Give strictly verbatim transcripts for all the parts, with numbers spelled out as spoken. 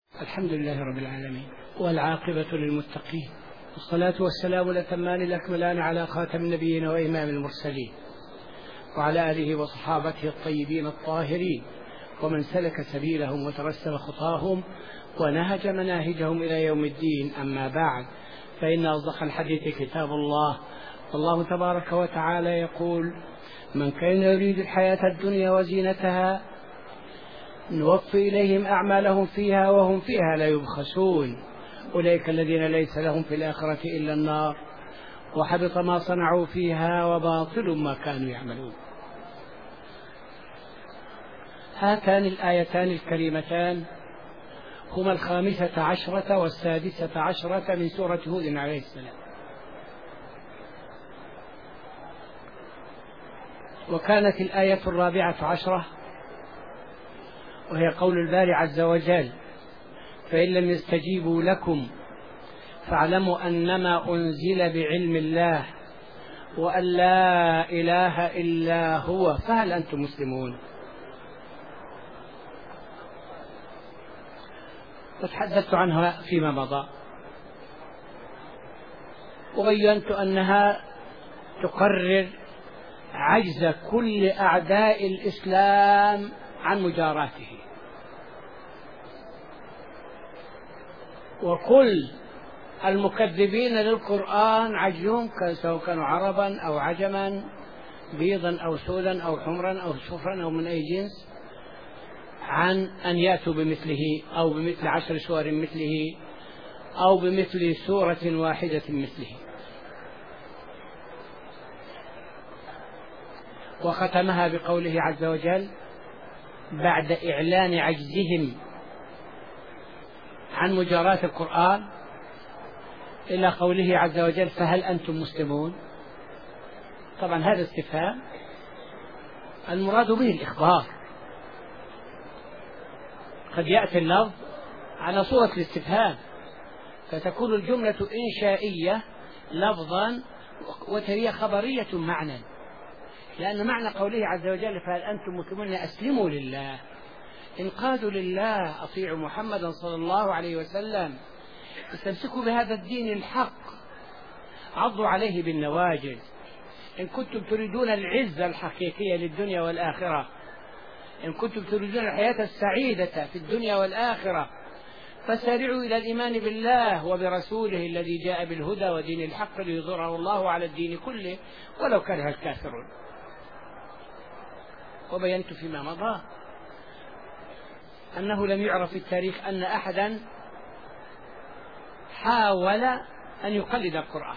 الحمد لله رب العالمين، والعاقبة للمتقين، والصلاة والسلام الأتمان الأكملان على خاتم النبيين وإمام المرسلين، وعلى آله وصحابته الطيبين الطاهرين، ومن سلك سبيلهم وترسم خطاهم ونهج مناهجهم إلى يوم الدين. أما بعد، فإن أصدق الحديث كتاب الله، والله تبارك وتعالى يقول: من كان يريد الحياة الدنيا وزينتها نوفي إليهم أعمالهم فيها وهم فيها لا يبخسون، أولئك الذين ليس لهم في الآخرة إلا النار وحبط ما صنعوا فيها وباطل ما كانوا يعملون. هاتان الآيتان الكريمتان هما الخامسة عشرة والسادسة عشرة من سورة هود عليه السلام. وكانت الآية الرابعة عشرة وهي قول الباري عز وجل: فإن لم يستجيبوا لكم فاعلموا أنما أنزل بعلم الله وأن لا إله إلا هو فهل أنتم مسلمون. وتحدثت عنها فيما مضى، وبينت أنها تقرر عجز كل أعداء الإسلام عن مجاراته، وكل المكذبين للقرآن عجزهم سواء كانوا عربا أو عجما، بيضا أو سودا أو حمرا أو صفرا أو من أي جنس، عن أن يأتوا بمثله أو بمثل عشر سور مثله أو بمثل سورة واحدة مثله. وختمها بقوله عز وجل بعد إعلان عجزهم عن مجاراة القرآن إلى قوله عز وجل: فهل أنتم مسلمون. طبعا هذا استفهام المراد به الإخبار، قد يأتي اللفظ على صورة الاستفهام فتكون الجملة إنشائية لفظا وهي خبرية معنى، لأن معنى قوله عز وجل فهل أنتم مسلمون أسلموا لله، انقادوا لله، أطيعوا محمدا صلى الله عليه وسلم، استمسكوا بهذا الدين الحق، عضوا عليه بالنواجذ. إن كنتم تريدون العزة الحقيقية للدنيا والآخرة، إن كنتم تريدون الحياة السعيدة في الدنيا والآخرة، فسارعوا إلى الإيمان بالله وبرسوله الذي جاء بالهدى ودين الحق ليظهره الله على الدين كله ولو كره الكافرون. وبينت فيما مضى أنه لم يعرف في التاريخ أن أحدا حاول أن يقلد القرآن،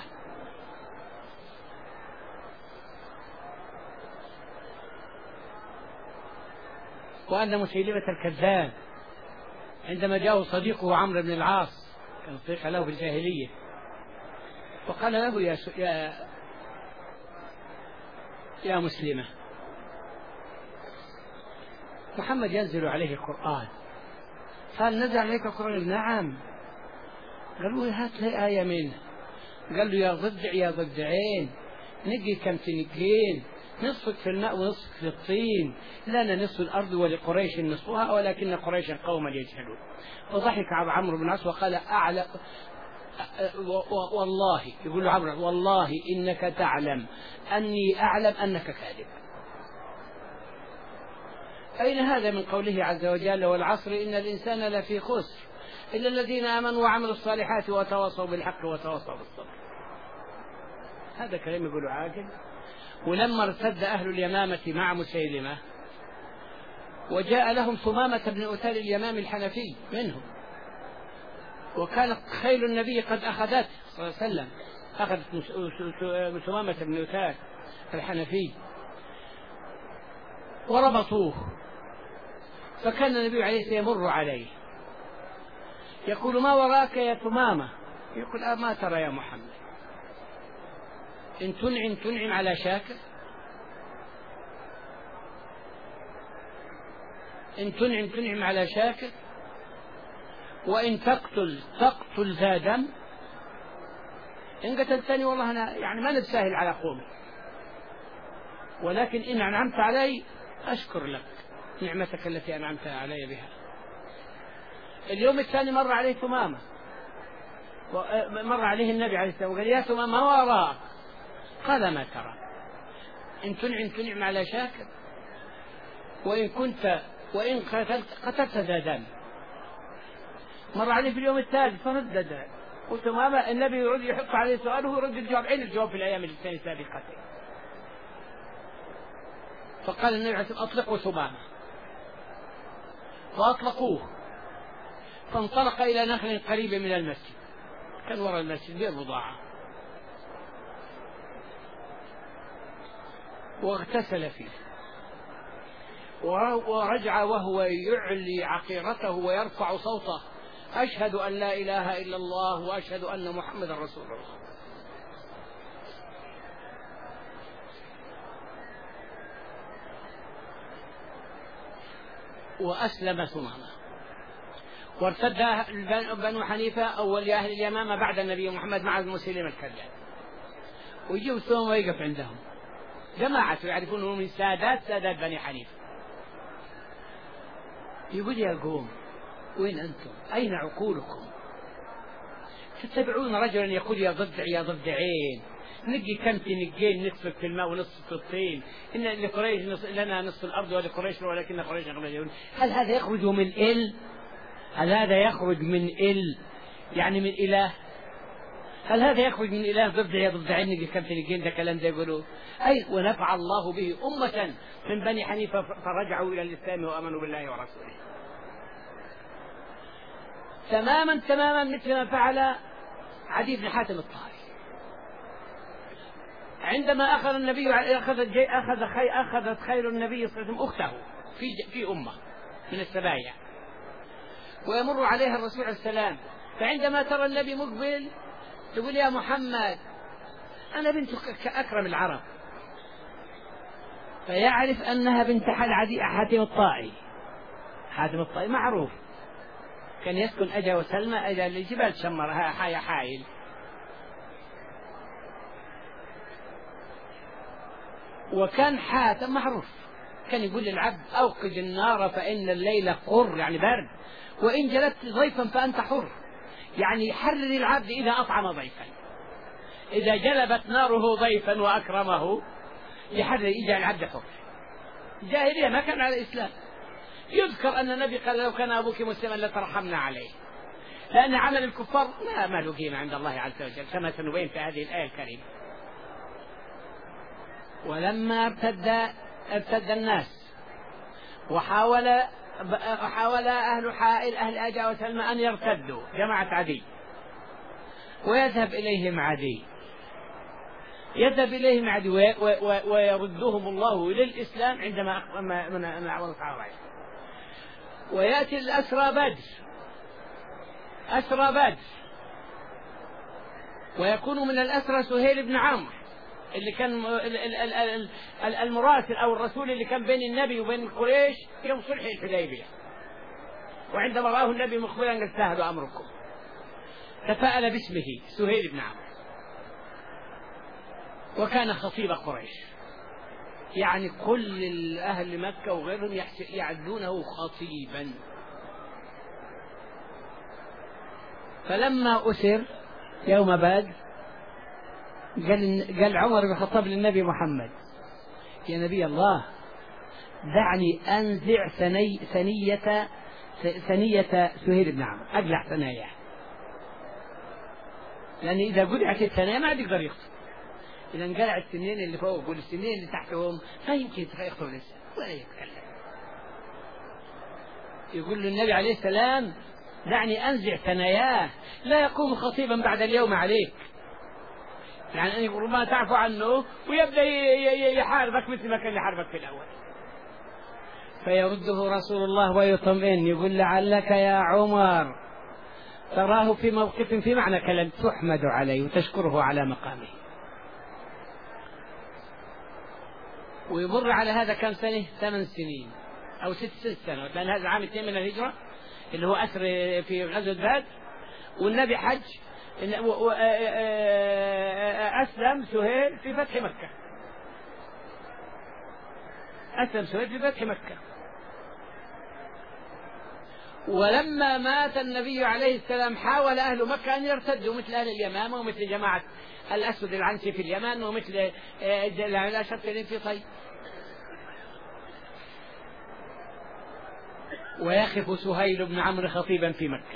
وأن مسيلمة الكذاب عندما جاءه صديقه عمرو بن العاص، كان صديق له في الجاهلية، وقال له: يا يا يا مسلمة، محمد ينزل عليه القرآن، قال: نزل عليك القرآن؟ نعم. قالوا: هات لي آية منه. قال له: يا ضدع يا ضدعين، نقي كم تنقين، نصفك في الماء ونصفك في الطين، لنا نصف الأرض ولقريش نصفها ولكن قريشا قوما يجهلون. وضحك عمرو بن العاص وقال: أعلم والله، يقول له عمرو: والله إنك تعلم أني أعلم أنك كاذب. أين هذا من قوله عز وجل: والعصر إن الإنسان لفي خسر إلا الذين آمنوا وعملوا الصالحات وتواصوا بالحق وتواصوا بالصبر. هذا كلام يقول عاقل. ولما ارتد أهل اليمامة مع مسيلمة وجاء لهم ثمامة بن أتال اليمامي الحنفي منهم، وكانت خيل النبي قد أخذته صلى الله عليه وسلم، أخذت ثمامة بن أتال الحنفي وربطوه، فكان النبي عليه السلام يمر عليه يقول: ما وراك يا ثمامة؟ يقول: أه ما ترى يا محمد، إن تنعم تنعم على شاكر، إن تنعم تنعم على شاكر، وإن تقتل تقتل ذا دم، إن قتلتني والله أنا يعني ما نتساهل على قومي، ولكن إن أنعمت علي أشكر لك نعمتك التي أنعمت علي بها. اليوم الثاني مر عليه ثمامة، مر عليه النبي عليه السلام وقال: يا ثمامة ما وراءك؟ قال: ما ترى؟ إن تنعم تنعم على شاكر، وإن كنت وإن قتلت قتلت ذا دم. مر عليه في اليوم الثالث فردد، وثمامة النبي يرد يحط عليه سؤاله ويرد الجواب. عين الجواب في الأيام الاثنين السابقتين. فقال النبي عليه الصلاة والسلام: أطلقوا ثمامة. فأطلقوه، فانطلق إلى نخل قريب من المسجد، كان وراء المسجد بئر بضاعة، واغتسل فيه، ورجع وهو يعلي عقيرته ويرفع صوته: أشهد أن لا إله إلا الله وأشهد أن محمد رسول الله. وأسلم ثمامة، وارتد بنو حنيفة أول أهل اليمامة بعد النبي محمد مع المسلم الكذاب، ويجيب ثم ويقف عندهم جماعة يعرفونه من سادات سادات بني حنيفة. يقول: يا قوم، وين أنتم؟ أين عقولكم؟ تتبعون رجلا يقول يا ضفدع يا ضفدعين، نقي كمتي نقين، نصف في الماء ونصف في الطين، إن لقريش نص لنا نصف الأرض ولقريش ولكن قريش غيرون. هل هذا يخرج من إل؟ هل هذا يخرج من إل يعني من إله؟ هل هذا يخرج من إله ضفدع يا ضفدعين نقي كمتي نقين؟ ده كلام ده يقولوا. أي ونفع الله به أمة من بني حنيفة فرجعوا إلى الإسلام وآمنوا بالله ورسوله. تماما تماما مثل ما فعل عدي بن حاتم الطائي عندما أخذ النبي أخذ أخذ خي أخذت خير النبي صلى الله عليه وسلم أخته في في أمة من السبايا، ويمر عليها الرسول عليه السلام، فعندما ترى النبي مقبل تقول: يا محمد أنا بنت أكرم العرب، فيعرف أنها بنت عدي حاتم الطائي. حاتم الطائي معروف كان يسكن أجا وسلمى، أجا لجبال شمر حايا حايل، وكان حاتم معروف كان يقول للعبد: أوقد النار فإن الليل قر، يعني برد، وإن جلبت ضيفا فأنت حر، يعني يحرر العبد إذا أطعم ضيفا. إذا جلبت ناره ضيفا وأكرمه يحرر، إذا العبد حر. جاهلية ما كان على الإسلام. يذكر أن النبي قال: لو كان أبوك مسلما لترحمنا عليه، لأن عمل الكفار ما ما له قيمة عند الله عز وجل كما سنبين في هذه الآية الكريمة. ولما ارتد ارتد الناس وحاول حاول أهل حائل أهل أجا وسلمى أن يرتدوا جماعة عدي، ويذهب إليهم عدي يذهب إليهم عدي ويردهم الله إلى الإسلام عندما من وقع. ويأتي الأسرى بدر أسرى بدر ويكون من الأسرى سهيل بن عمرو اللي كان المراسل أو الرسول اللي كان بين النبي وبين قريش يوم صلح الحديبية، وعندما رآه النبي مقبلا قال: سهلوا أمركم. تفاءل باسمه سهيل بن عمرو، وكان خطيب قريش، يعني كل أهل مكة وغيرهم يعدونه خطيبا. فلما أسر يوم بدر قال قال عمر بن الخطاب للنبي محمد: يا نبي الله، دعني أنزع ثني ثنية ثنية سهيل بن عمرو، أقلع ثناياه، لأن إذا قلعت الثنايا ما عاد يقدر يخطب. إذا انقلع السنين اللي فوق والسنين اللي تحتهم ما يمكن يخطب لسه ولا يتكلم. يقول له النبي عليه السلام: دعني أنزع ثناياه، لا يقوم خطيبا بعد اليوم عليك، يعني أن يقول ما تعفو عنه ويبدأ يحاربك مثل ما كان يحاربك في الأول. فيرده رسول الله ويطمئن، يقول: لعلك يا عمر تراه في موقف في معنى كلام تحمد عليه وتشكره على مقامه. ويمر على هذا كم سنة؟ ثمان سنين أو ست ست سنوات، لأن هذا عام اثنين من الهجرة اللي هو أسر في غزوة بدر، والنبي حج أسلم سهيل في فتح مكة. أسلم سهيل في فتح مكة، ولما مات النبي عليه السلام حاول أهل مكة أن يرتدوا مثل أهل اليمامة ومثل جماعة الأسود العنسي في اليمن ومثل الأشترين في طي. ويخف سهيل بن عمرو خطيبا في مكة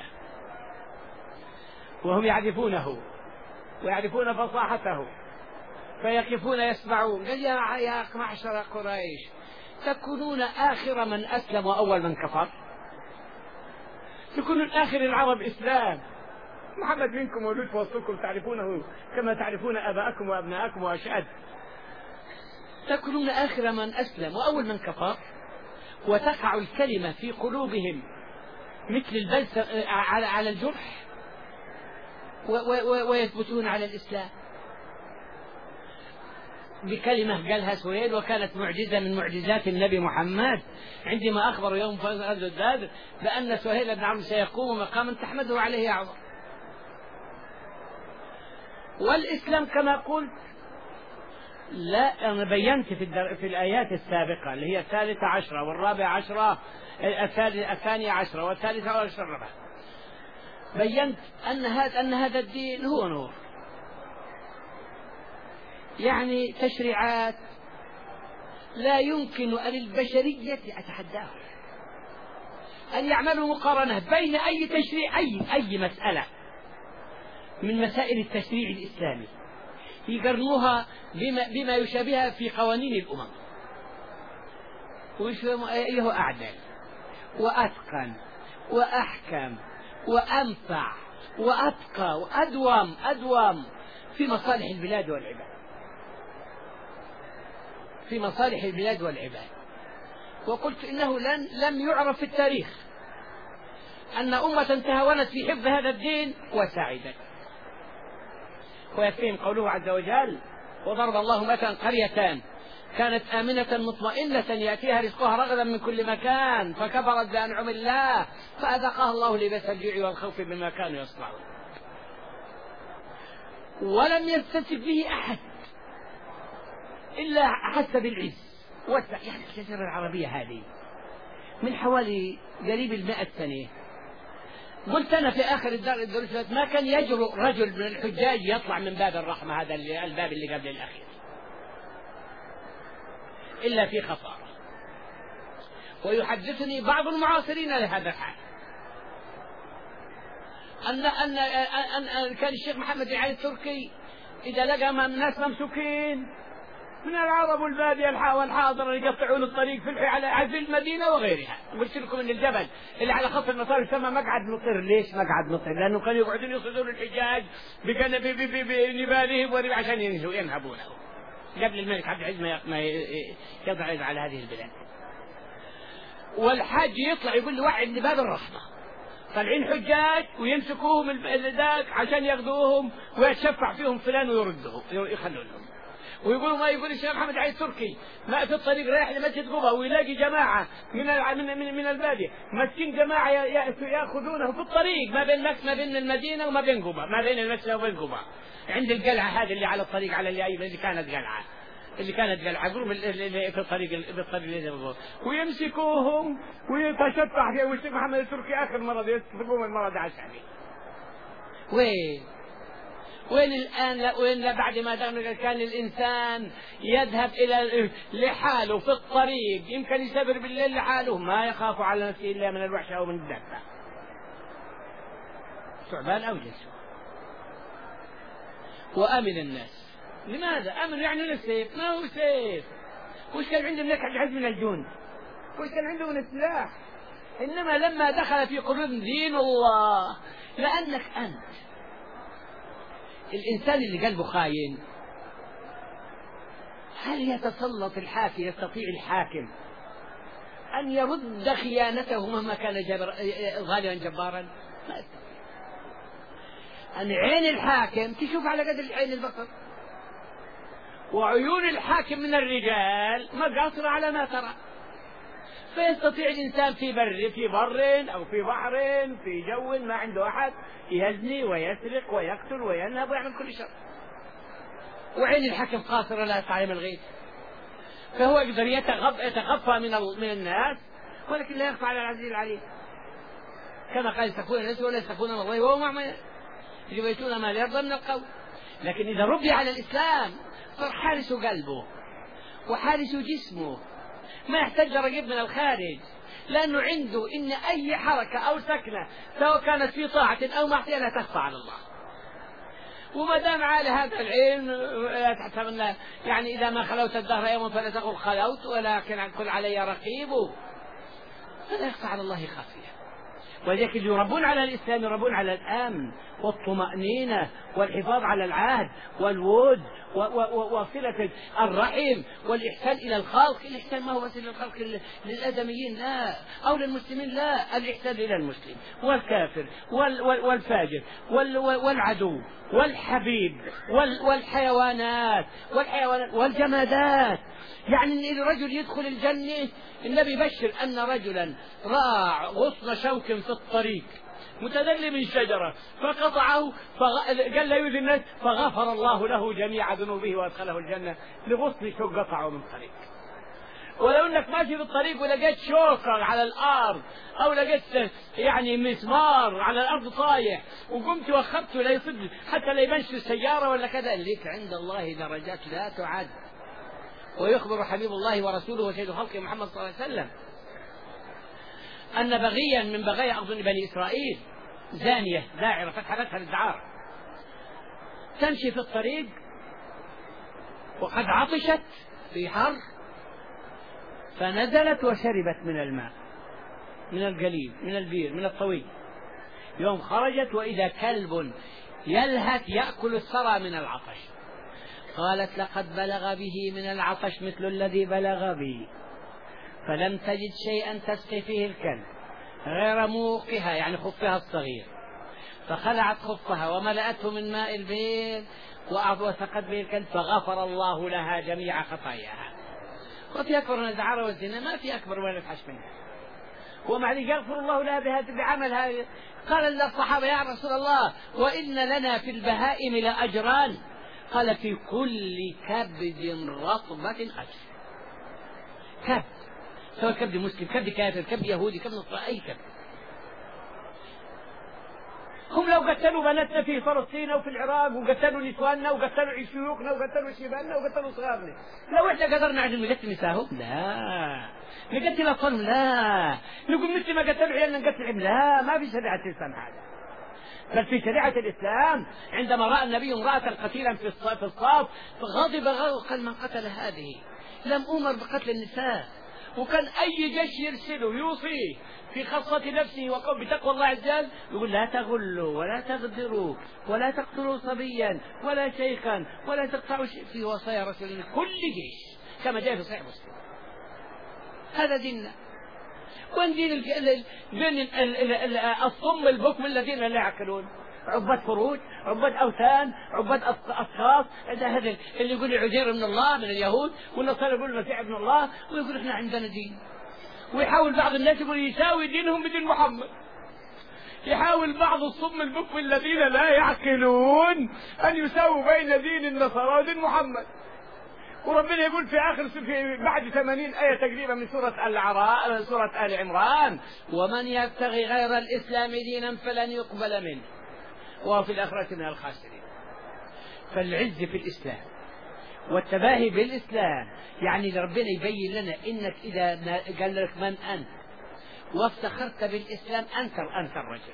وهم يعرفونه ويعرفون فصاحته فيقفون يسمعون. قال يا يا معشر قريش تكونون آخر من أسلم وأول من كفر؟ تكونون آخر العرب إسلام. محمد منكم مولود في وسطكم تعرفونه كما تعرفون آباءكم وأبناءكم وأشهد. تكونون آخر من أسلم وأول من كفر وتقع الكلمة في قلوبهم مثل البلس على الجرح ويثبتون على الإسلام بكلمة قالها سهيل وكانت معجزة من معجزات النبي محمد عندما أخبر يوم غزوة بدر بأن سهيل بن عمرو سيقوم مقاما تحمده عليه أعظم. والإسلام كما قلت لا أنا بينت في, في الآيات السابقة اللي هي الثالثة عشرة والرابعة عشرة الثانية عشرة والثالثة عشرة بينت أن هذا أن هذا الدين هو نور، يعني تشريعات لا يمكن للبشرية أتحداه أن يعملوا مقارنة بين أي تشريع أي أي مسألة من مسائل التشريع الإسلامي يقرنوها بما, بما يشابهها في قوانين الأمم ويشوفوا أيه أعدل وأتقن وأحكم وأنفع وأتقى وأدوم أدوم في مصالح البلاد والعباد في مصالح البلاد والعباد. وقلت إنه لن لم يعرف في التاريخ أن أمة تهاونت في حفظ هذا الدين وسعدت. ويكفيهم قوله عز وجل وضرب الله مثلا قرية كانت آمنة مطمئنة يأتيها رزقها رغدا من كل مكان فكفرت بأنعم الله فأذاقها الله لباس الجوع والخوف بما كانوا يصنعون. ولم يستتب به أحد إلا أحس بالعز والسعي. يعني الجزيرة العربية هذه من حوالي قريب المئة سنة قلت أنا في آخر الدرس ما كان يجرؤ رجل من الحجاج يطلع من باب الرحمة هذا الباب اللي قبل الأخير إلا في خسارة. ويحدثني بعض المعاصرين لهذا الحال أن أن أن, أن كان الشيخ محمد بن علي التركي إذا لقى ناس ممسوكين من العرب والبادية والحاضرة يقطعون الطريق في على في المدينة وغيرها. قلت لكم ان الجبل اللي على خط المطار يسمى مقعد مطر. ليش مقعد مطر؟ لأنه كانوا يقعدون يصيدون الحجاج بنبالهم عشان ينهبونه قبل الملك عبد العزيز ما يضع على هذه البلاد. والحاج يطلع يقول له وعد لباب الرحمة طالعين حجاج ويمسكوهم ذاك عشان ياخذوهم ويتشفع فيهم فلان ويردهم يخلونهم. ويقولوا ما يقول الشيخ محمد علي التركي ما في الطريق رايح لمسجد قبة ويلاقي جماعة من من من البادية ماسكين جماعة ياخذونه في الطريق ما بين مكة ما بين المدينة وما بين قبة ما بين المسجد وبين قبة عند القلعة هذه اللي على الطريق على اللي أيوة اللي كانت قلعة اللي كانت قلعة قرب في الطريق في الطريق اللي ويمسكوهم ويتشفع فيه. والشيخ محمد التركي آخر مرة يسبقوهم المرة ده عشان وين وين الآن وين بعد ما دخل كان الإنسان يذهب إلى لحاله في الطريق يمكن يسافر بالليل لحاله ما يخاف على نفسه إلا من الوحش أو من الدابة. ثعبان أو جسوة. وأمن الناس. لماذا؟ أمن يعني السيف ما هو سيف. وش كان عندهم لك العز من الجند وش كان عندهم من السلاح. إنما لما دخل في قلوب دين الله لأنك أنت الإنسان اللي قلبه خاين هل يتسلط الحاكم يستطيع الحاكم أن يرد خيانته مهما كان جبر غالبا جبارا؟ ما يستطيع. أن عين الحاكم تشوف على قدر عين البصر وعيون الحاكم من الرجال مقاصرة على ما ترى. فيستطيع الإنسان في بر في بر أو في بحر في جو ما عنده أحد يزني ويسرق ويقتل وينهب ويعمل كل شر. وعين الحاكم قاصرة لا تعلم الغيب فهو يقدر يتغفى من من الناس ولكن لا يخفى على العزيز العليم. كما قال يستخفون الناس ولا يستخفون من الله وهو معهم يبيتون ما لا يرضى من القول. لكن إذا ربي على الإسلام صار حارس قلبه وحارس جسمه، ما يحتاج رقيب من الخارج، لأنه عنده إن أي حركة أو سكنة سواء كانت في طاعة أو معصية لا تخفى على الله. وما دام على هذا العلم لا تحسب أن يعني إذا ما خلوت الدهر يوما فلا تقل خلوت، ولكن كل علي رقيب، فلا يخفى على الله خافية. ولذلك يربون على الإسلام يربون على الأمن والطمأنينة والحفاظ على العهد والود وصلة الرحم والإحسان إلى الخلق. الإحسان ما هو بس للخلق للآدميين لا، أو للمسلمين لا، الإحسان إلى المسلم والكافر والفاجر والعدو والحبيب والحيوانات والحيوانات والجمادات. يعني إن الرجل يدخل الجنة، النبي بشر أن رجلا راع غصن شوك في الطريق متدلي من شجرة فقطعه قال لا يؤذي الناس فغفر الله له جميع ذنوبه وادخله الجنة لغصن شوك قطعه من الطريق. ولو انك ماشي في الطريق ولقيت شوكة على الارض او لقيت يعني مسمار على الارض طايح وقمت واخذته لا يصد حتى لا يبنش السيارة ولا كذا، لك عند الله درجات لا تعد. ويخبر حبيب الله ورسوله وسيد خلقه محمد صلى الله عليه وسلم أن بغيا من بغايا أظن بني إسرائيل زانية داعرة فتحتها للدعارة تمشي في الطريق وقد عطشت في حر فنزلت وشربت من الماء من القليل من البير من الطويل. يوم خرجت وإذا كلب يلهث يأكل الثرى من العطش. قالت لقد بلغ به من العطش مثل الذي بلغ بي، فلم تجد شيئا تسقي فيه الكلب غير موقها يعني خفها الصغير، فخلعت خفها وملأته من ماء البير وسقت به الكلب فغفر الله لها جميع خطاياها. وفي أكبر من الدعارة والزنا ما في أكبر ولا أفحش منها، ومع ذلك يغفر الله لها بعمل هذا. قال الصحابة يا رسول الله وإن لنا في البهائم لأجران، قال في كل كبد رطبة أجر. كبد سواء كبد مسلم كبد كافر كبد يهودي كبد نصراني أي كبد. هم لو قتلوا بناتنا في فلسطين أو في العراق وقتلوا نسواننا وقتلوا شيوخنا وقتلوا شيباننا وقتلوا صغارنا، لو إحنا قدرنا عند نقتل نساهم لا، نقتل أطفالهم لا، نقول مثل ما قتلوا عيالنا نقتل لا، ما في شريعة الإسلام هذا. بل في شريعة الإسلام عندما رأى النبي امرأة قتيلا في الصاف فغضب وقال من قتل هذه لم أمر بقتل النساء. وكان أي جيش يرسله يوصي في خاصة نفسه وقوم بتقوى الله عز وجل يقول لا تغلوا ولا تغدروا ولا تقتلوا صبيا ولا شيخا ولا تقطعوا شيء، في وصايا رسول الله كل جيش كما جاء في صحيح مسلم. هذا ديننا. وين دين دين الصم البكم الذين لا يعقلون، عباد فروج عباد أوثان عباد أشخاص. هذا اللي يقول عزير من الله من اليهود والنصارى يقول المسيح ابن الله ويقول احنا عندنا دين. ويحاول بعض الناس يقول يساوي دينهم بدين محمد. يحاول بعض الصم البكم الذين لا يعقلون أن يساووا بين دين النصارى ودين محمد. وربنا يقول في آخر في بعد ثمانين آية تقريبا من سورة الأعراف من سورة آل عمران ومن يبتغي غير الإسلام دينا فلن يقبل منه وهو في الآخرة من الخاسرين. فالعز في الإسلام والتباهي بالإسلام يعني ربنا يبين لنا إنك إذا قال لك من أنت وافتخرت بالإسلام أنت أنت الرجل.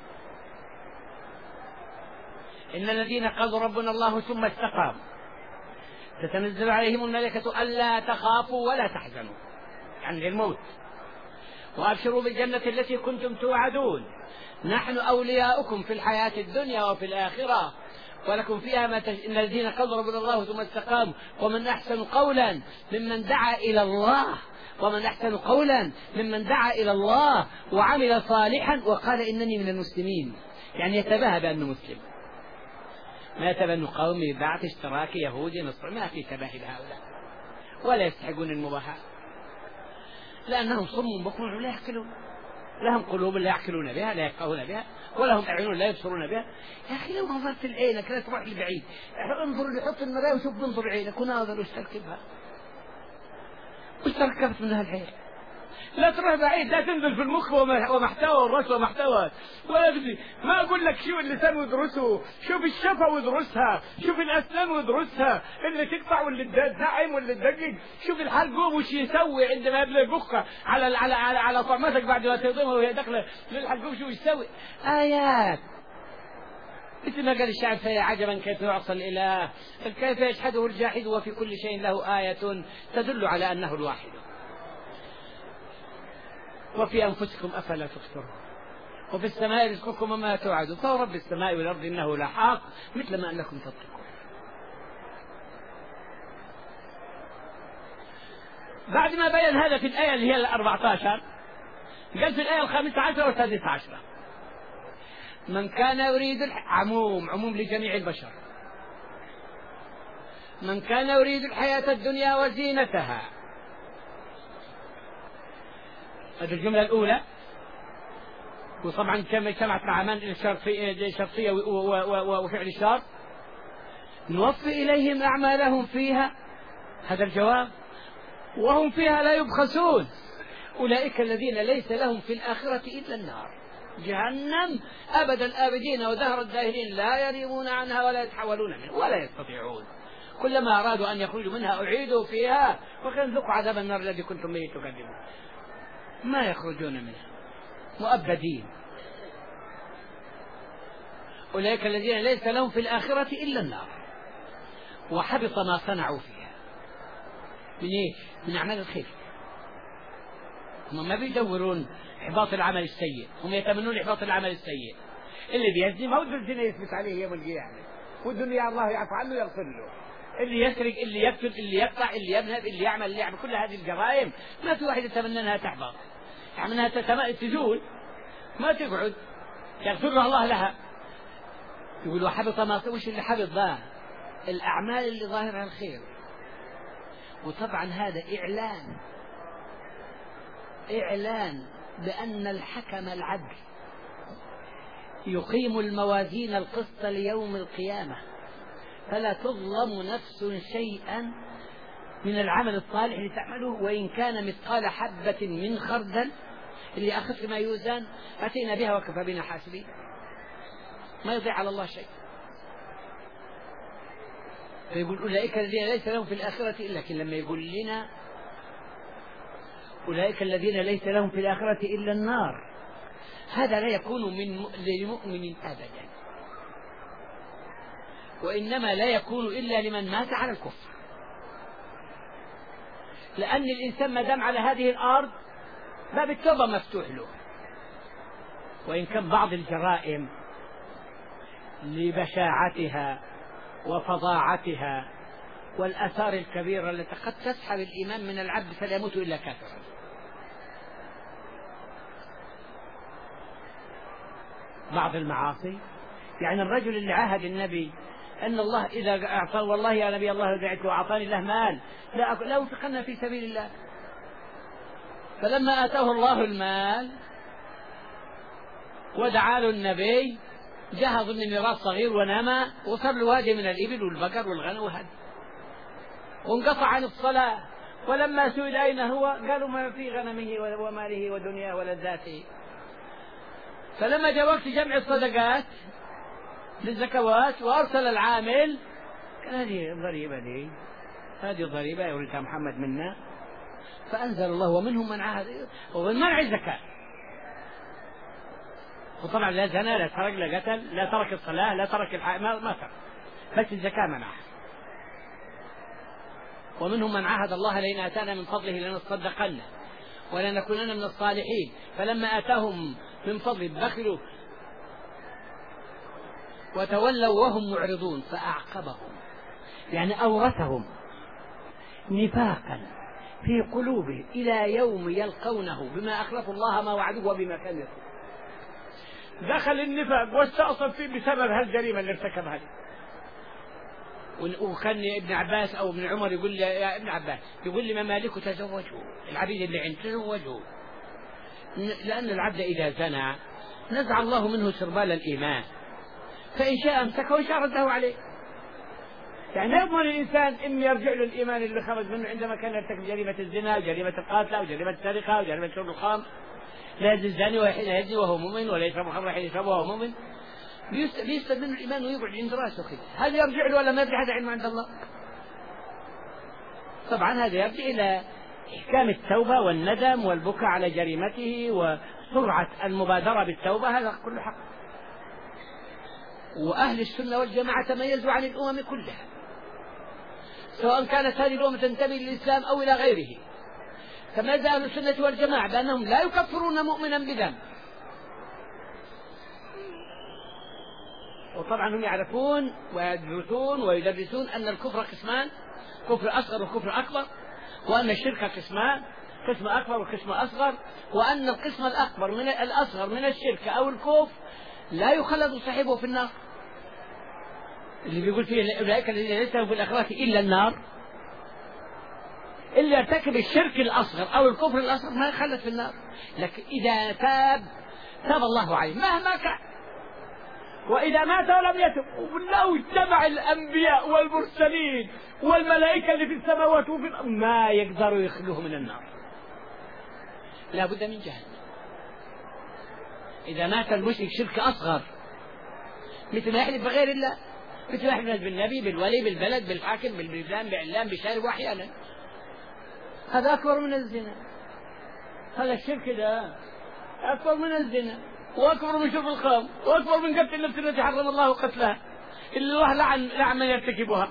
إن الذين قالوا ربنا الله ثم استقاموا تتنزل عليهم الملائكة ألا تخافوا ولا تحزنوا يعني الموت وأبشروا بالجنة التي كنتم توعدون نحن أولياؤكم في الحياة الدنيا وفي الآخرة ولكم فيها ما تج... إن الذين قالوا ربنا الله ثم استقاموا ومن أحسن قولا ممن دعا إلى الله ومن أحسن قولا ممن دعا إلى الله وعمل صالحا وقال إنني من المسلمين. يعني يتباهى بأنه مسلم، ما يتبنوا قومي بعد اشتراك يهودي نصر، ما في تباهي بهؤلاء ولا يستحقون المباهاة لأنهم صم بكم لا يعقلون، لهم قلوب لا يعقلون بها لا يفقهون بها ولهم أعين لا يبصرون بها. يا أخي لو نظرت لعينك لا تروح لبعيد، انظر لحط المراية وشوف انظر عينك وناظر وش تركبها وش تركبت منها العين لا تروح بعيد، لا تنزل في المخ ومحتوى الراس ومحتوى، ولا تدري. ما أقول لك شوف اللسان وادرسه، شوف الشفة وادرسها، شوف الأسنان وادرسها، اللي تقطع واللي تنعم واللي تدقق، شوف الحلقوم وش يسوي عندما يبلغ يبخها على على على على طعمتك بعد ما تهضمها وهي داخلة للحلقوم، شو يسوي؟ آيات. مثل ما قال الشاعر: فيا عجبا كيف يعصى الإله، كيف يجحده الجاحد وفي كل شيء له آية تدل على أنه الواحد. وفي أنفسكم أفلا تبصرون، وفي السماء رزقكم وما توعدون، فهو رب السماء والأرض إنه لحق مثل ما أنكم تنطقون. بعد ما بين هذا في الآية اللي هي الأربعة عشر، قال في الآية الخامسة عشرة والسادسة عشرة: من كان يريد عموم عموم لجميع البشر، من كان يريد الحياة الدنيا وزينتها. هذه الجملة الأولى، وطبعا كما اجتمعت مع من شرطية وفعل الشرط: نوفي إليهم أعمالهم فيها، هذا الجواب، وهم فيها لا يبخسون، أولئك الذين ليس لهم في الآخرة إلا النار، جهنم أبد الآبدين ودهر الداهرين، لا يريبون عنها ولا يتحولون منها ولا يستطيعون، كلما أرادوا أن يخرجوا منها أعيدوا فيها وكان ذوقوا عذاب النار الذي كنتم به تكذبون، ما يخرجون منها مؤبدين. أولئك الذين ليس لهم في الآخرة إلا النار وحبط ما صنعوا فيها. من إيش؟ من أعمال الخير. هم ما بيدورون إحباط العمل السيء، هم يتمنون إحباط العمل السيء. اللي بيزني ما ودي الزنا يثبت عليه يوم القيامة، والدنيا الله يعفو عنه يغفر له. اللي يسرق، اللي يقتل، اللي يقطع، اللي يذهب، اللي يعمل، اللي يعمل كل هذه الجرائم ما في واحد يتمنى أنها تحبط، يعني أنها تزول ما تقعد، يغفر الله لها. يقول وحبط ما، وش اللي حبط ذا؟ الأعمال اللي ظاهرها الخير. وطبعا هذا إعلان إعلان بأن الحكم العدل يقيم الموازين القسط ليوم القيامة، فلا تظلم نفس شيئا من العمل الصالح اللي تعمله، وإن كان مثقال حبة من خردل، اللي أخذ ما يوزن أتينا بها وكفى بنا حاسبين، ما يضيع على الله شيء. فيقول أولئك الذين ليس لهم في الآخرة إلا، لكن لما يقول لنا أولئك الذين ليس لهم في الآخرة إلا النار، هذا لا يكون من للمؤمن أبدا، وإنما لا يكون إلا لمن مات على الكفر، لأن الإنسان ما دام على هذه الأرض باب التوبة مفتوح له، وإن كان بعض الجرائم لبشاعتها وفظاعتها والآثار الكبيرة التي قد تسحب الإيمان من العبد فلا يموت إلا كافرا. بعض المعاصي، يعني الرجل اللي عاهد النبي أن الله إذا أعطى، والله يا نبي الله دعيت وأعطاني الله مال لا لا أنفقن في سبيل الله، فلما آتاه الله المال ودعا له النبي جهز من ميراث صغير ونام، وصل له وادي من الإبل والبقر والغنم وهدي، وانقطع عن الصلاة، ولما سئل أين هو قالوا ما في غنمه وماله ودنياه ولذاته. فلما جاء وقت جمع الصدقات للزكوات وأرسل العامل قال هذه الضريبة دي، هذه الضريبة يريدها محمد منا، فأنزل الله ومنهم من عاهد ومن منع الزكاة. وطبعا لا زنا لا سرق لا قتل لا ترك الصلاة لا ترك الحق ما, ما ترك، بس الزكاة منعها. ومنهم من عاهد الله لئن آتانا من فضله لنصدقن ولنكونن من الصالحين، فلما آتاهم من فضل بخلوا وتولوا وهم معرضون فأعقبهم، يعني أورثهم نفاقا في قلوبهم إلى يوم يلقونه بما أخلفوا الله ما وعدوه وبما كانوا يكفرون. دخل النفاق واستأصل فيه بسبب هالجريمة اللي ارتكبها. وكان ابن عباس أو ابن عمر يقول لي يا ابن عباس، يقول لي ممالكه تزوجوا، العبيد اللي عند تزوجوا، لأن العبد إذا زنى نزع الله منه سربال الإيمان، فإن شاء امسكه وإن شاء رده عليه. يعني لا يضمن الإنسان إن يرجع له الإيمان اللي خرج منه عندما كان يرتكب جريمة الزنا وجريمة القتل وجريمة السرقة وجريمة شرب الخمر. لا يزني الزاني وحين يزني وهو مؤمن، ولا يشرب الخمر حين يشرب وهو مؤمن. بيسلب منه الإيمان ويقعد عند راسه كده. هل يرجع له ولا ما يرجع؟ هذا علم عند الله. طبعا هذا يرجع إلى إحكام التوبة والندم والبكاء على جريمته وسرعة المبادرة بالتوبة، هذا كل حق. وأهل السنة والجماعة تميزوا عن الأمم كلها، سواء كانت هذه الأمة تنتمي للإسلام أو إلى غيره. تميز أهل السنة والجماعة بأنهم لا يكفرون مؤمنا بذنب، وطبعا هم يعرفون ويدرسون ويدرسون أن الكفر قسمان، كفر أصغر وكفر أكبر، وأن الشرك قسمان، قسم أكبر وقسم أصغر، وأن القسم الأكبر من الأصغر من الشرك أو الكفر لا يخلد صاحبه في النار. اللي بيقول فيه أولئك الذين ليس لهم في الآخرة إلا النار، اللي يرتكب الشرك الأصغر أو الكفر الأصغر ما يخلد في النار، لكن إذا تاب تاب الله عليه مهما كان. وإذا مات ولم يتب، ولو اجتمع الأنبياء والمرسلين والملائكة اللي في السماوات وفي الأرض ما يقدروا يخرجوه من النار، لا بد من جهنم. إذا مات المشرك شرك أصغر مثل ما يحلف بغير الله، مثل ما يحلف بالنبي بالولي بالبلد بالحاكم بالبلدان بعلام بشارب وأحيانا، هذا أكبر من الزنا. هذا الشرك ده أكبر من الزنا وأكبر من شرب الخمر وأكبر من قتل النفس التي حرم الله قتلها إلا الله لعن لعن من يرتكبها.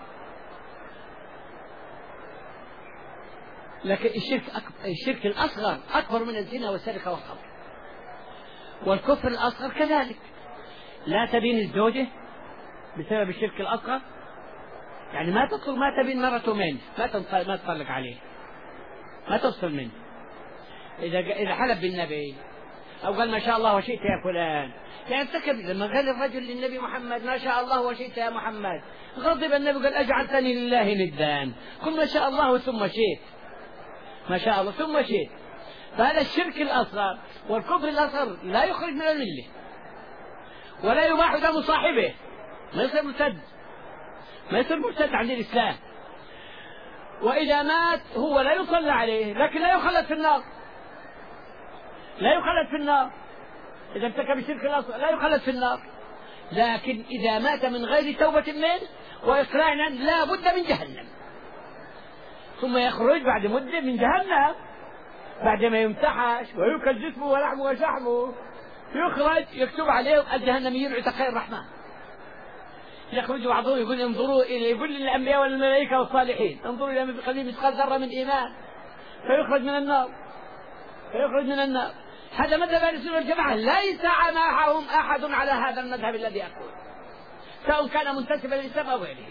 لكن الشرك أكبر، الشرك الأصغر أكبر من الزنا والسرقة والخمر. والكفر الأصغر كذلك، لا تبين الزوجة بسبب الشرك الأصغر، يعني ما تطلق ما تبين مرته منه، ما ما تطلق عليه، ما تفصل منه. إذا إذا حلف بالنبي أو قال ما شاء الله وشئت يا فلان، يعني ارتكب. لما قال الرجل للنبي محمد ما شاء الله وشئت يا محمد، غضب النبي قال أجعلتني لله ندان، قل ما شاء الله ثم شئت، ما شاء الله ثم شئت. فهذا الشرك الأصغر والكفر الأصغر لا يخرج من الملة، ولا يباح دم صاحبه، ما يصير مرتد، ما يصير مرتد عن الإسلام. وإذا مات هو لا يصلى عليه، لكن لا يخلد في النار، لا يخلد في النار. إذا ارتكب الشرك الأصغر لا يخلد في النار، لكن إذا مات من غير توبة منه وإقلاع لا بد من جهنم، ثم يخرج بعد مدة من جهنم بعد ما يمتحش ويؤكل جسمه ولحمه وشحمه، يخرج يكتب عليه الجهنميين عتقاء الرحمن. يخرج بعضهم يقول انظروا إلى يقول للأنبياء والملائكة والصالحين انظروا إلى من في قلبه مثقال ذرة من إيمان فيخرج من النار، فيخرج من النار. هذا مذهب أهل السنة والجماعة، ليس معهم أحد على هذا المذهب الذي أقول، سواء كان منتسبا للإسلام أو غيره.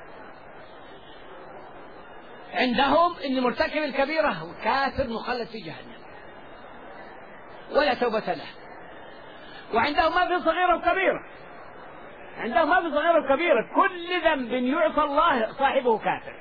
عندهم إن مرتكب الكبيرة هو كافر مخلد في جهنم ولا توبة له. وعندهم ما في صغيرة وكبيرة، عندهم ما في صغيرة وكبيرة، كل ذنب يعصى الله صاحبه كافر.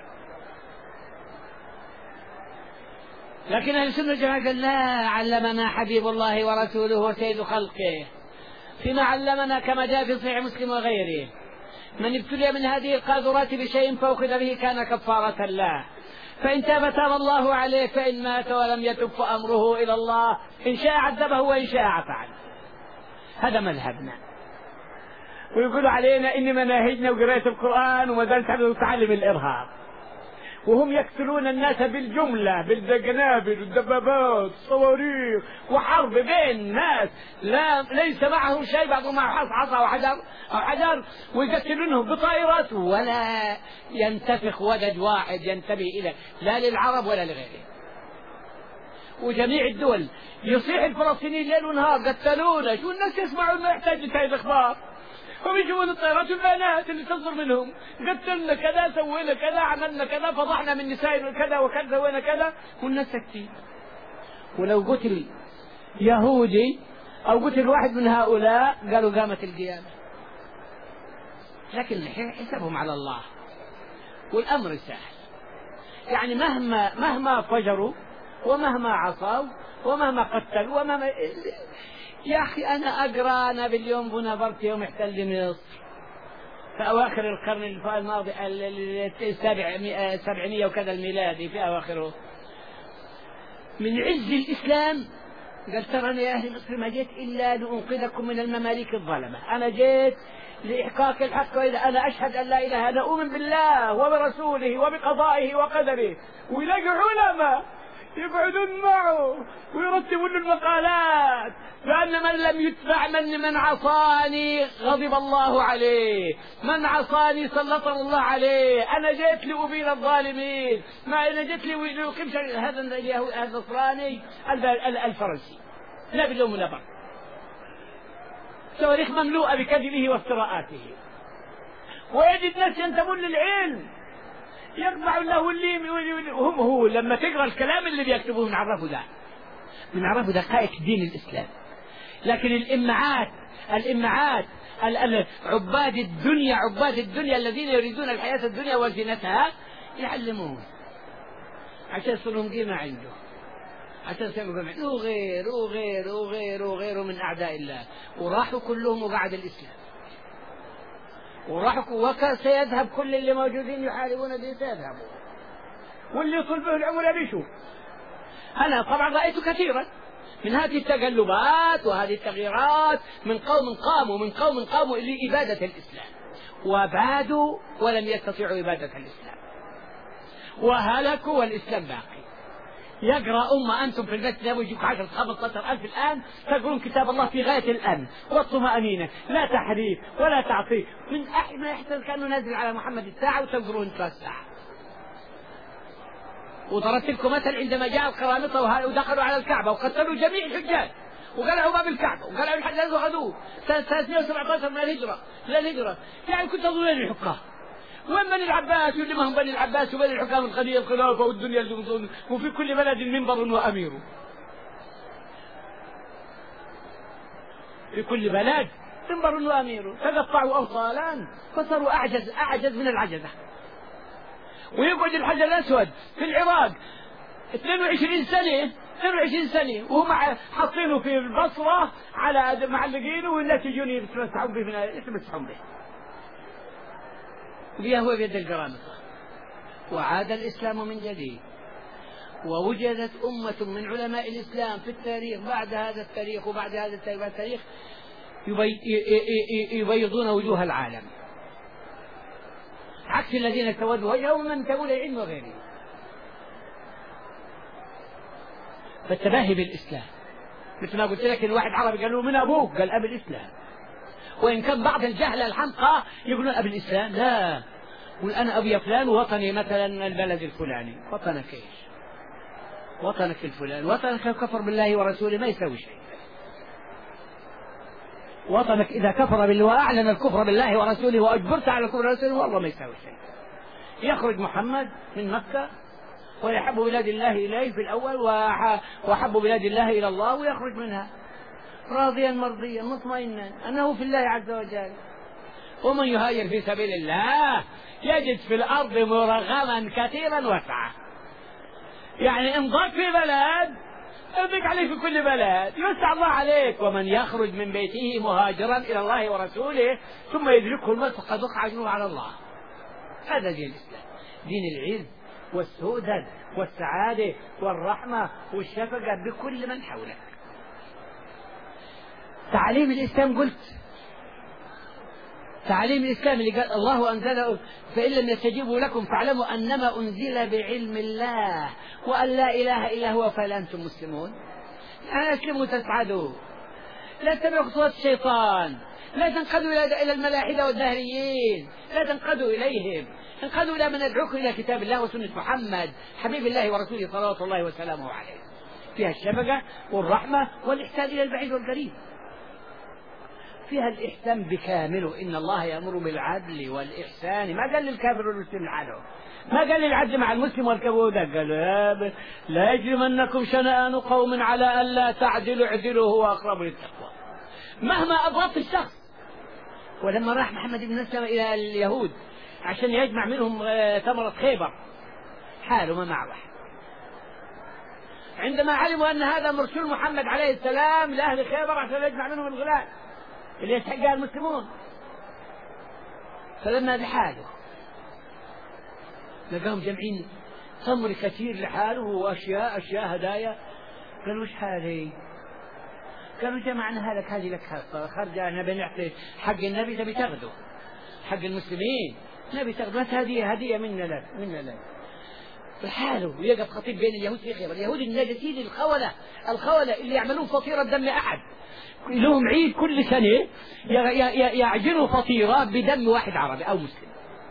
لكن أهل السنة والجماعة قال لا، علمنا حبيب الله ورسوله وسيد خلقه فيما علمنا كما جاء في صحيح مسلم وغيره: من ابتلي من هذه القاذورات بشيء فأخذ به كان كفارة له، فإن تاب تاب الله عليه، فإن مات ولم يتب فأمره إلى الله، إن شاء عذبه وإن شاء عفى عنه. هذا مذهبنا. ويقولوا علينا إن مناهجنا وقراءة القرآن ومدارس تعلم الإرهاب، وهم يقتلون الناس بالجملة بالقنابل والدبابات والصواريخ وحرب بين الناس، لا ليس معهم شيء، بعضهم معه عصا أو حجر أو حجر، ويقتلونهم بطائرات ولا ينتفخ ودج واحد ينتبه إليه لا للعرب ولا لغيرهم. وجميع الدول يصيح الفلسطينيين ليل ونهار قتلونا، شو الناس يسمعون ما يحتاج هذه الأخبار، هم يجون الطيارات والبنات اللي تصدر منهم قتلنا كذا سوينا كذا عملنا كذا فضحنا من نساء كذا وكذا سوينا كذا، والناس ساكتين. ولو قتل يهودي أو قتل واحد من هؤلاء قالوا قامت القيامة، لكن حسابهم على الله والأمر سهل. يعني مهما مهما فجروا ومهما عصوا ومهما قتلوا ومهما، يا أخي أنا أقرأ أنا باليوم بونابرت يوم احتل مصر في أواخر القرن الماضي السابعمية وكذا الميلادي، في أواخره، من عز الإسلام قال ترى يا أهل مصر ما جيت إلا لأنقذكم من المماليك الظلمة، أنا جيت لإحقاق الحق، وإذا أنا أشهد أن لا إله، أنا أؤمن بالله وبرسوله وبقضائه وقدره. ويلاقي علماء يقعدون معه ويرتبون له المقالات، لأن من لم يتبع من من عصاني غضب الله عليه، من عصاني سلط الله عليه، أنا جيت لأبين الظالمين، ما أنا جيت لأقيم هذا هذا النصراني الفرنسي لا باللوم ولا بر، تواريخ مملوءة بكذبه وافتراءاته، ويجد ناس ينتمون للعلم يقطع له اللي وهم هو لما تقرأ الكلام اللي بيكتبوه من عرفه ده من عرفه دقائق دين الإسلام. لكن الإمعات الإمعات عباد الدنيا عباد الدنيا الذين يريدون الحياة الدنيا وزينتها يعلمون عشان يصلهم قيمة عنده، عشان يصلهم عنده، وغير وغير وغير وغير من أعداء الله، وراحوا كلهم وقعد الإسلام، وراحوا وسيذهب كل اللي موجودين يحاربون به سيذهبوا، واللي يطول به العمر بيشوف. أنا طبعا رأيت كثيرا من هذه التقلبات وهذه التغييرات من قوم قاموا من قوم قاموا لإبادة الإسلام وبادوا ولم يستطيعوا إبادة الإسلام وهلكوا والإسلام باقي. يقرأ أمة أنتم في البيت يجيبوا يجيك عشرة خمسة عشر ألف الآن تقولون كتاب الله في غاية الأمن والطمأنينة، لا تحريف ولا تعطيل، من أحد ما يحتاج كأنه نازل على محمد الساعة وتقرون ثلاث ساعة. وضربت لكم مثل عندما جاء القرامطة ودخلوا على الكعبة وقتلوا جميع الحجاج وقلعوا باب الكعبة وقلعوا الحجاج وخذوه سنة ثلاثمائة وسبعة عشر من الهجرة من الهجرة. يعني كنت أظن الحكام وين بني العباس واللي ما هم بني العباس وبني الحكام الخلية الخلافة والدنيا اللي وفي كل بلد منبر وأمير، في كل بلد منبر وأمير، تقطعوا أوصالا فصاروا أعجز أعجز من العجزة. ويقعد الحجر الأسود في العراق اثنين وعشرين سنة اثنين وعشرين سنة وهم حاطينه في البصرة على معلقينه والناس يجون يتمسحون به يتمسحون به وبيها هو بيد القرامطة. وعاد الإسلام من جديد، ووجدت أمة من علماء الإسلام في التاريخ بعد هذا التاريخ وبعد هذا التاريخ يبيضون وجوه العالم عكس الذين تودوا وجههم من تقول العلم وغيره. فالتباهي بالإسلام مثل ما قلت لك، الواحد عربي قال له من أبوك؟ قال أبي الإسلام. وإن كان بعض الجهلة الحمقى يقولون أبي الإسلام، لا، قل أنا أبي فلان وطني مثلا البلد الفلاني. وطنك إيش؟ وطنك الفلان، وطنك كفر بالله ورسوله ما يسوي شيء. وطنك إذا كفر بالله وأعلن الكفر بالله ورسوله وأجبرت على الكفر ورسوله والله ما يسوي شيء. يخرج محمد من مكة ويحب بلاد الله إليه في الأول وحب بلاد الله إلى الله ويخرج منها راضيا مرضيا مطمئنا أنه في الله عز وجل. ومن يهاجر في سبيل الله يجد في الأرض مرغما كثيرا وسعة. يعني إن ضاق في بلد يضيق عليه في كل بلد، يوسع الله عليك. ومن يخرج من بيته مهاجرا إلى الله ورسوله ثم يدركه الموت فقد وقع أجره على الله. هذا دين الإسلام، دين العز والسؤدد والسعادة والرحمة والشفقة بكل من حولك. تعليم الإسلام قلت تعليم الإسلام اللي قال الله أنزله فإن لم يستجيبوا لكم فاعلموا أنما أنزل بعلم الله وأن لا إله إلا هو فهل أنتم مسلمون. أنا أسلموا تسعدوا، لا تتبعوا خطوات الشيطان، لا تنقادوا إلى الملاحدة والدهريين، لا تنقادوا إليهم، انقادوا إلى من يدعوكم إلى كتاب الله وسنة محمد حبيب الله ورسوله صلوات الله وسلامه عليه، فيها الشفقة والرحمة والإحسان إلى البعيد والقريب، فيها الإحسان بكامله. إن الله يأمر بالعدل والإحسان، ما قال للكافر والمسلم العدل، ما قال للعدل مع المسلم والكافر، قال لا يجرمنكم شنآن قوم على أن لا تعدلوا اعدلوا هو أقرب للتقوى مهما أضغط الشخص. ولما راح محمد بن مسلمة إلى اليهود عشان يجمع منهم ثمرة خيبر حاله ما مع واحد، عندما علموا أن هذا مرسول محمد عليه السلام لأهل خيبر عشان يجمع منهم الغلال اللي يستحقها المسلمون، فلما لحاله لقاهم جمعين تمر كثير لحاله وأشياء أشياء هدايا. قالوا وش هذه؟ قالوا جمعناها لك، هذه لك خرجة أنا بنعطي حق النبي تبي تاخذه، حق المسلمين نبي تاخذه، هذه هدية منا لك منا لك. لحاله ويقف خطيب بين اليهود في خيبر، اليهود النجسين الخولة الخولة اللي يعملون فطيرة دم أحد، لهم عيد كل سنة يعجنوا فطيرة بدم واحد عربي أو مسلم.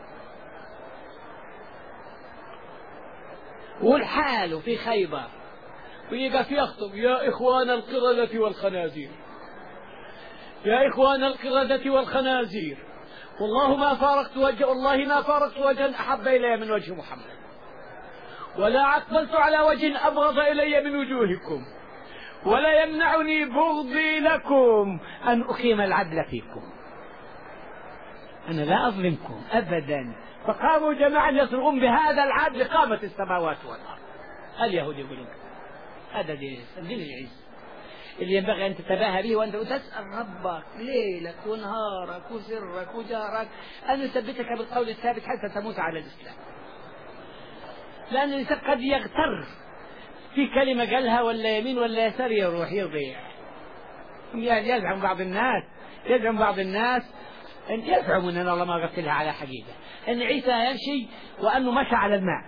والحال في خيبر ويقف يخطب يا إخوان القردة والخنازير، يا إخوان القردة والخنازير، والله ما فارقت وجه والله ما فارقت وجها أحب إلي من وجه محمد، ولا أقبلت على وجه أبغض إلي من وجوهكم، ولا يمنعني بغضي لكم أن أقيم العدل فيكم، أنا لا أظلمكم أبدا. فقاموا جماعة يصرخون بهذا العدل قامت السماوات والأرض. اليهود يقولون هذا دين العز اللي ينبغي أن تتباهى به وأنت تسأل ربك ليلك ونهارك وسرك وجارك أن يثبتك بالقول الثابت حتى تموت على الإسلام. لأن الإنسان قد يغتر في كلمة قالها ولا يمين ولا يسار يروح يضيع. يزعم بعض الناس يزعم بعض الناس أن يزعمون أن الله ما غفلها على حقيقة، أن عيسى يمشي وأنه مشى على الماء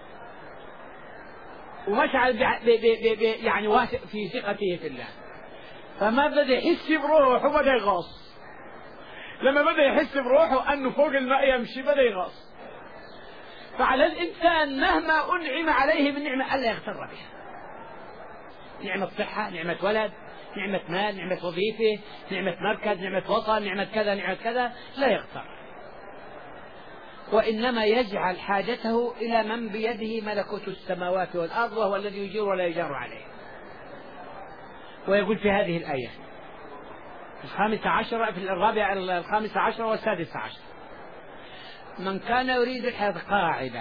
ومشى على بي بي بي يعني واثق في ثقته في الله، فما بدأ يحس بروحه وبدأ يغاص. لما بدأ يحس بروحه أنه فوق الماء يمشي بدأ يغاص. فعلى الإنسان مهما أنعم عليه من نعمة ألا يغتر بها، نعمة صحة، نعمة ولد، نعمة مال، نعمة وظيفة، نعمة مركز، نعمة وطن، نعمة كذا نعمة كذا، لا يغتر، وإنما يجعل حاجته إلى من بيده ملكوت السماوات والأرض وهو الذي يجير ولا يجار عليه. ويقول في هذه الآية الخامسة عشرة في الرابعة الخامسة عشرة والسادسة عشر: من كان يريد الحياة قاعدة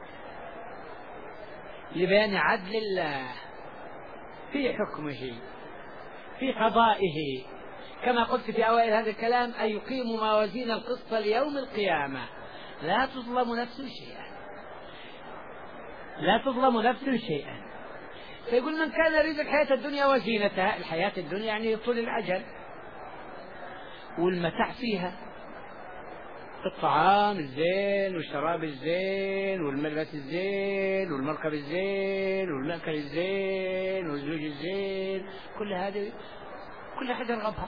لبيان عدل الله في حكمه في قضائه، كما قلت في أوائل هذا الكلام، أن يقيم موازين القسط ليوم القيامة لا تظلم نفس شيئا، لا تظلم نفس شيئا. فيقول من كان يريد الحياة الدنيا وزينتها، الحياة الدنيا يعني طول الأجل والمتاع فيها، الطعام الزين والشراب الزين والملبس الزين والمركب الزين والمأكل الزين والزوج الزين، كل هذه كل أحد يرغبها،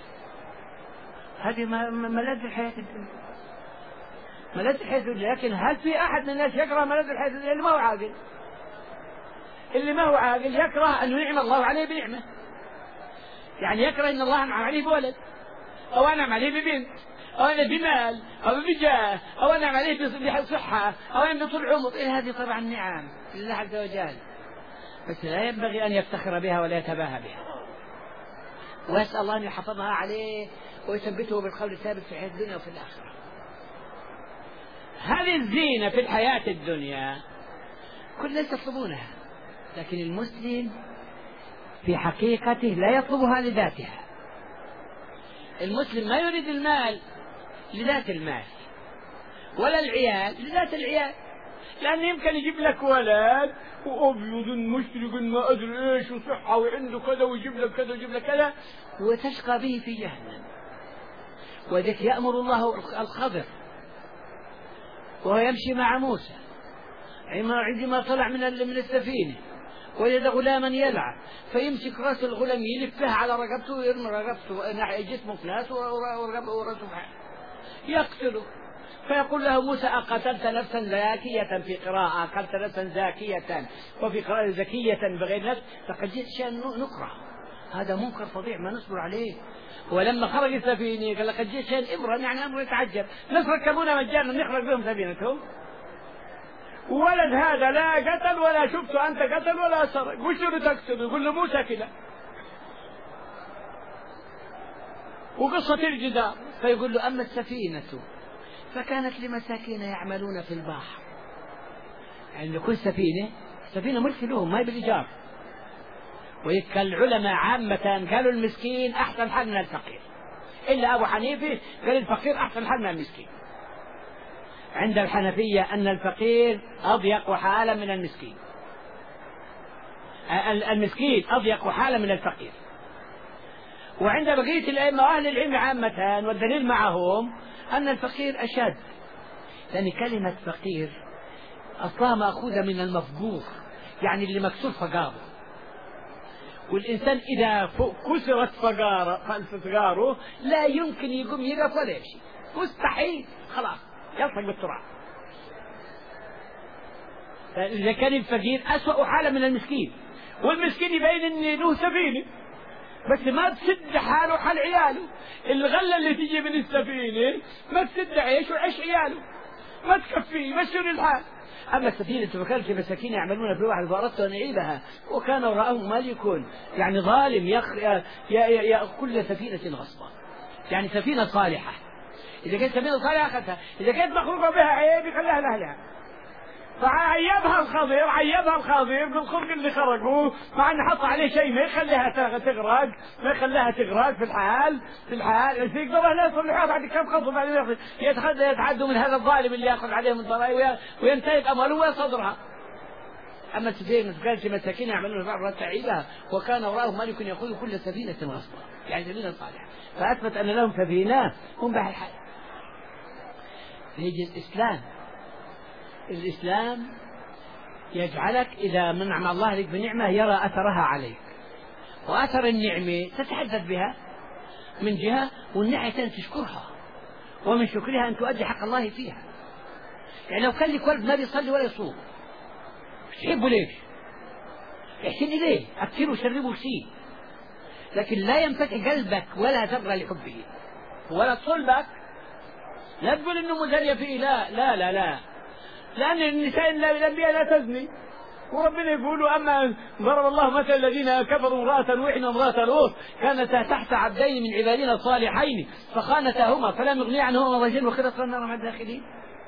هذه ملاذ الحياة الدنيا، ملاذ الحياة الدنيا. لكن هل في أحد من الناس يكره ملاذ الحياة الدنيا؟ اللي ما هو عاقل، اللي ما هو عاقل يكره أن ينعم الله عليه بنعمة، يعني يكره أن الله أنعم عليه بولد أو أنعم عليه ببنت أو أنا بمال أو بجاه أو أنعم عليه بصحة أو أنا بطول عمر. إيه هذه طبعا نعم لله عز وجل، بس لا ينبغي أن يفتخر بها ولا يتباهى بها، ويسأل الله أن يحفظها عليه ويثبته بالقول الثابت في الحياة الدنيا وفي الآخرة. هذه الزينة في الحياة الدنيا كل الناس يطلبونها، لكن المسلم في حقيقته لا يطلبها لذاتها. المسلم ما يريد المال لذات المال ولا العيال لذات العيال، لأنه يمكن يجيب لك ولد وأبيض مشرق ما أدري إيش وصحة وعنده كذا ويجيب لك كذا ويجيب لك كذا وتشقى به في جهنم. وذلك يأمر الله الخضر وهو يمشي مع موسى عندما طلع من السفينة وجد غلاما يلعب، فيمسك راس الغلام يلفه على رقبته ويرمي رقبته ناحية جسمه فلاس ورأسه يقتله، فيقول له موسى أقتلت نفسا زاكية، في قراءة أقتلت نفسا زاكية وفي قراءة زكية بغير نفس، لقد جئت شيئا نكره، هذا منكر فظيع ما نصبر عليه. ولما خرج السفينة قال لقد جئت شيئا إبرا، يعني أمر يتعجب، ناس ركبونا مجانا نخرج بهم سفينتهم، ولد هذا لا قتل ولا شفت أنت قتل ولا سرق، وش اللي تقتل؟ يقول له موسى كذا. وقصة الجدار فيقول له أما السفينة فكانت لمساكين يعملون في البحر، يعني كل سفينة سفينة ملك لهم ما هي بالإيجار. ويك العلماء عامة قالوا المسكين أحسن حال من الفقير، إلا أبو حنيفة قال الفقير أحسن حال من المسكين، عند الحنفية أن الفقير أضيق حالا من المسكين، المسكين أضيق حالا من الفقير. وعند بقية الأئمة وأهل العلم عامة والدليل معهم أن الفقير أشد، لأن كلمة فقير أصلها مأخوذة من المفقور، يعني اللي مكسور فقاره. والإنسان إذا كسرت فقاره لا يمكن يقوم يقف ولا يمشي، مستحيل، خلاص يلصق بالتراب. إذا كان الفقير أسوأ حالة من المسكين، والمسكين يبين إن له سفينة بس ما تسد حاله حال عياله، الغلة اللي تجي من السفينة ما تسد عيش وعيش عياله، ما تكفيه يمشون الحال. أما السفينة فكان في مساكين يعملون في واحد فأردت أن أعيبها وكان وراءهم ملك يعني ظالم يأخذ كل سفينة غصبا، يعني سفينة صالحة إذا كانت سفينة صالحة أخذتها، إذا كانت مخلوقة بها عيب يخليها لأهلها. فعيبها الخضير عيبها الخضير بالخلق اللي خرجوا، مع أن حط عليه شيء ما يخليها تغرق، ما يخليها تغرق في الحال في الحال يقدر لا يصلحها بعد كم خطوة بعد يتعدوا من هذا الظالم اللي يأخذ عليهم الضرائب وينتهك أمواله ويصدرها. أما السفينة كانت مساكين يعملون بعض تعيبها وكان وراءهم ملك يأخذ كل سفينة غصبا، يعني سفينة صالحة، فأثبت أن لهم سفينة هم بها الحال. يجي الإسلام الإسلام يجعلك إذا منعم الله لك بنعمة يرى أثرها عليك، وأثر النعمة تتحدث بها من جهة، والنعمة أن تشكرها، ومن شكرها أن تؤدي حق الله فيها. يعني لو كان لك ولد ما بيصلي ولا يصوم تحبه ليش؟ احسن إليه، أكثر وشربه شيء، لكن لا ينفتح قلبك ولا تبغى لحبه ولا صلبك، لا تقول إنه مزرية فيه، لا لا لا لا لأن النساء الأنبياء لا تزني، وربنا يقول أما ضرب الله مثل الذين كفروا امرأة نوح وامرأة لوط كانتا تحت عبدين من عبادنا الصالحين فخانتاهما فلم يغنيا عنهما رجل وخلقنا النار مع الداخلين.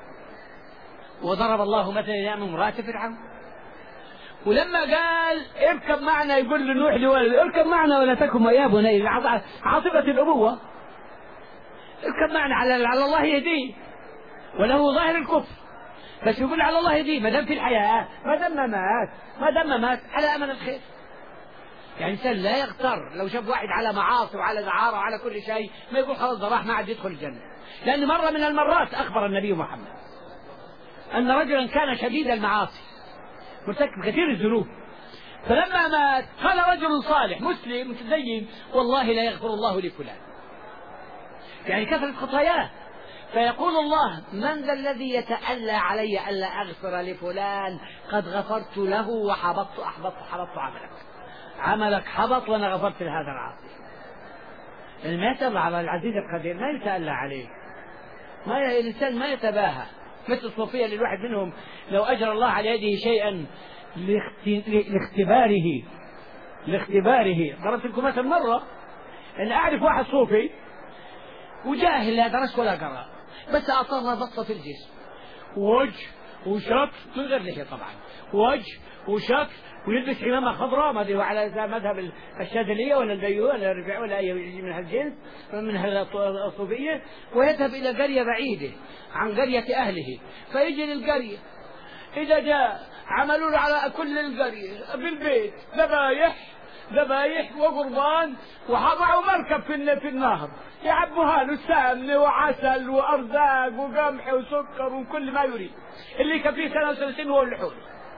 وضرب الله مثلا امرأة فرعون، ولما قال اركب معنا يقول لنوح لولده اركب معنا ولا تكن يا بني، عاطفة الأبوة، اركب معنا على على الله يهديه وله ظاهر الكفر، بس يقول على الله يهديه ما دام في الحياة، ما دام ما مات ما دام ما مات على أمل الخير. يعني إنسان لا يغتر لو شاف واحد على معاصي وعلى دعارة وعلى كل شيء ما يقول خلاص ده راح ما عاد يدخل الجنة، لأن مرة من المرات أخبر النبي محمد أن رجلا كان شديد المعاصي مرتكب كثير الذنوب، فلما مات قال رجل صالح مسلم متدين والله لا يغفر الله لفلان، يعني كثرت خطاياه، فيقول الله من ذا الذي يتألى علي ألا أغفر لفلان قد غفرت له وحبطت أحبطت حبطت عملك، عملك حبط وأنا غفرت لهذا العاصي. يعني ما يتألى على العزيز القدير، ما يتألى عليه، ما الإنسان ما يتباهى مثل الصوفية اللي الواحد منهم لو أجرى الله على يده شيئا لاختباره لاختباره ضربت لكم مثل مرة أن أعرف واحد صوفي وجاهل لا درس ولا قرأ بس أعطانا بطة في الجسم، وجه وشك من غير لحية طبعا، وجه وشك ويلبس عمامة خضراء ما أدري على مذهب الشاذلية ولا البيوع ولا الربيع ولا أي من هالجنس من هالصوفية، ويذهب إلى قرية بعيدة عن قرية أهله، فيجي للقرية إذا جاء عملوا له على كل القرية في البيت ذبايح ذبايح وقربان وحضعوا مركب في في النهر يعبوها له سمن وعسل وأرزاق وقمح وسكر وكل ما يريد، اللي كفيه سنة وثلاثين هو اللحوم،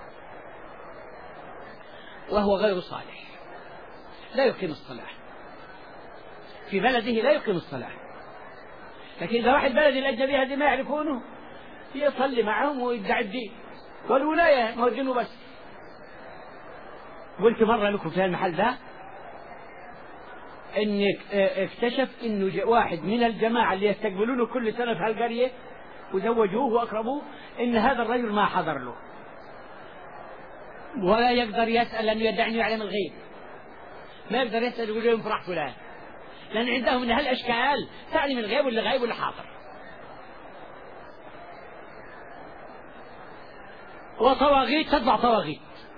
وهو غير صالح لا يقيم الصلاة في بلده، لا يقيم الصلاة. لكن إذا واحد بلد الأجنبي هذه ما يعرفونه يصلي معهم ويدعي الدين والولاية موجينه بس. قلت مرة لكم في المحل ده إن اكتشف إنه واحد من الجماعة اللي يستقبلونه كل سنة في هالقرية وزوجوه وأقربوه إن هذا الرجل ما حضر له ولا يقدر يسأل لأنه يدعي يعلم الغيب، ما يقدر يسأل يقول لهم فرح فلان، لأن عندهم من هالأشكال تعلم الغيب واللي غايب واللي حاضر. وطواغيت تتبع طواغيت،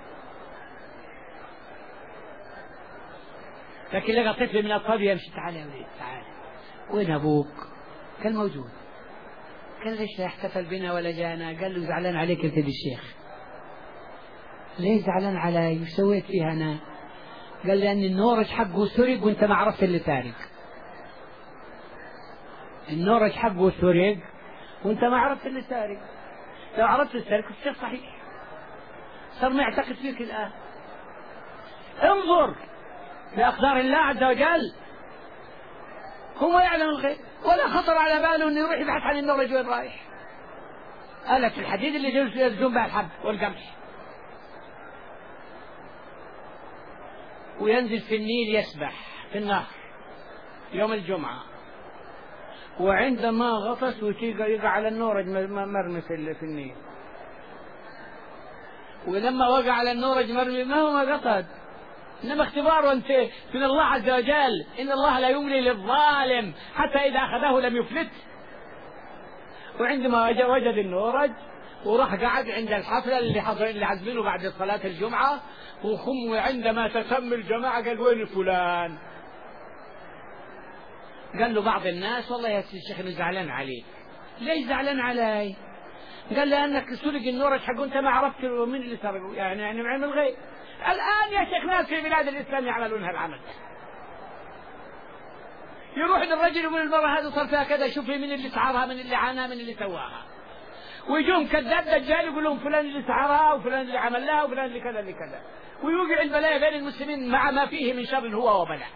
لكن لقى طفل من الأطفال يمشي تعال يا وليد تعال وين أبوك؟ كان موجود قال ليش لا احتفل بنا ولا جانا؟ قال له زعلان عليك يا سيدي الشيخ. ليه زعلان علي؟ وش سويت فيها أنا؟ قال لأن النورج حقه سرق وانت ما عرفت اللي سارق. النورج حقه سرق وانت ما عرفت اللي سارق. لو عرفت السرق الشيء صحيح، صار ما يعتقد فيك الآن. انظر لأقدار الله عز وجل، هو يعلم الغيب ولا خطر على باله انه يروح يبحث عن النورج وين رايح. آلة الحديد اللي يرجون بها الحب والقمح، وينزل في النيل يسبح في النهر يوم الجمعة، وعندما غطس ويقع على النورج مرمي في النيل، ولما وقع على النورج مرمي ما هو ما قصد، إنما اختبار وانت من الله عز وجل. إن الله لا يملي للظالم حتى إذا أخذه لم يفلت. وعندما وجد النورج وراح قعد عند الحفلة اللي حضر اللي عازمينه بعد صلاة الجمعة، وخم عندما تسمى الجماعة قال وين فلان؟ قال له بعض الناس والله يا شيخ أنا زعلان عليك. ليش زعلان علي؟ قال لأنك سرق النورج حقه أنت ما عرفت من اللي سرقه، يعني يعني من علم الغيب. الآن يا شيخ ناس في بلاد الإسلام يعملون هالعمل، يروح للرجل يقول المرة هذه صار فيها كذا، شوف من اللي سعرها، من اللي عاناها، من اللي سواها، ويجون كذاب دجال يقول لهم فلان اللي سعرها وفلان اللي عمل لها وفلان اللي كذا اللي كذا، ويوقع البلايا بين المسلمين مع ما فيه من شر هو وبلاء.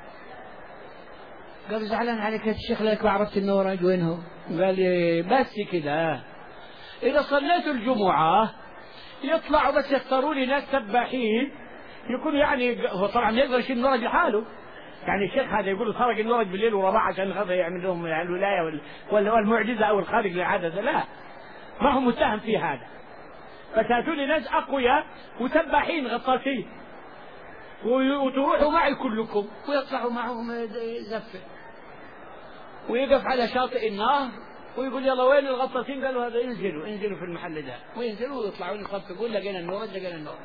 قال زعلان عليك يا الشيخ لك ما عرفت النورج وين هو؟ قال لي بس كذا، إذا صليت الجمعة يطلعوا بس يختاروا لي ناس سباحين يكون يعني هو طبعا يقدر يشيل النورج لحاله، يعني الشيخ هذا يقول سرق النورج بالليل ورباع عشان هذا يعمل لهم يعني الولاية والمعجزة أو الخارق للعادة، لا ما هو متهم في هذا. فتأتوا لي ناس أقوياء وسباحين غطاسين وتروحوا معي كلكم، ويطلعوا معهم زفة ويقف على شاطئ النهر ويقول يلا وين الغطاسين؟ قالوا هذا انزلوا انزلوا في المحل ده، وينزلوا ويطلعون يصفقون لقينا النورج لقينا النورج،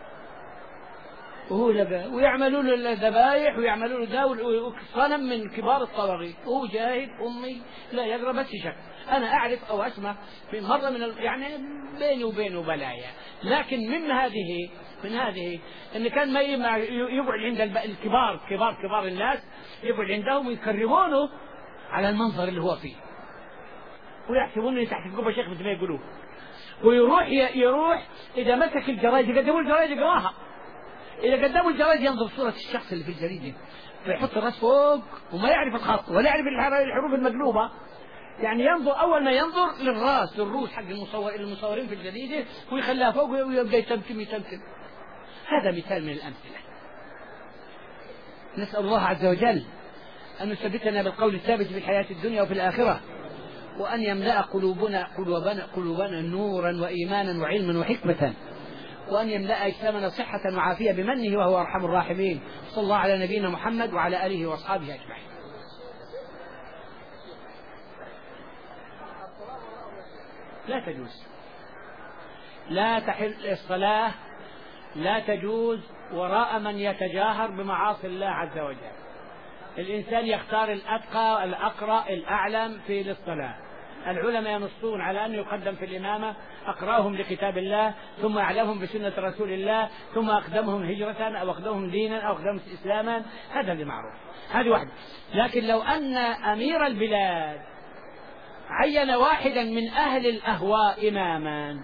وهو لقى ويعملوا له الذبايح ويعملوا له ده صنم من كبار الطواغيت، وهو جاهل أمي لا يقرأ بس شك. أنا أعرف أو أسمع في مرة من يعني بيني وبينه بلايا، لكن من هذه من هذه إن كان ما يقعد عند الكبار كبار كبار الناس، يقعد عندهم ويكرمونه على المنظر اللي هو فيه، ويحسبونه تحت القبة شيخ مثل ما يقولوا، ويروح يروح إذا مسك الجرايد يقدموا الجرايد يقراها، إذا قدموا الجرايد ينظر صورة الشخص اللي في الجريدة فيحط الرأس فوق وما يعرف الخط ولا يعرف الحروف المقلوبة، يعني ينظر أول ما ينظر للرأس للروس حق المصور المصورين في الجريدة ويخليها فوق ويبقى يتمتم يتمتم. هذا مثال من الأمثلة. نسأل الله عز وجل أن يثبتنا بالقول الثابت في الحياة الدنيا وفي الآخرة، وأن يملأ قلوبنا قلوبنا قلوبنا نورا وإيمانا وعلما وحكمة، وأن يملأ أجسامنا صحة وعافية بمنه وهو أرحم الراحمين. صلى الله على نبينا محمد وعلى آله وأصحابه أجمعين. لا تجوز، لا تحل الصلاة، لا تجوز وراء من يتجاهر بمعاصي الله عز وجل. الإنسان يختار الأتقى الأقرأ الأعلم في للصلاة. العلماء ينصون على أن يقدم في الإمامة أقرأهم لكتاب الله، ثم أعلمهم بسنة رسول الله، ثم أقدمهم هجرة أو أقدمهم دينا أو أقدمهم إسلاما، هذا اللي معروف. هذه واحدة. لكن لو أن أمير البلاد عين واحدا من أهل الأهواء إماما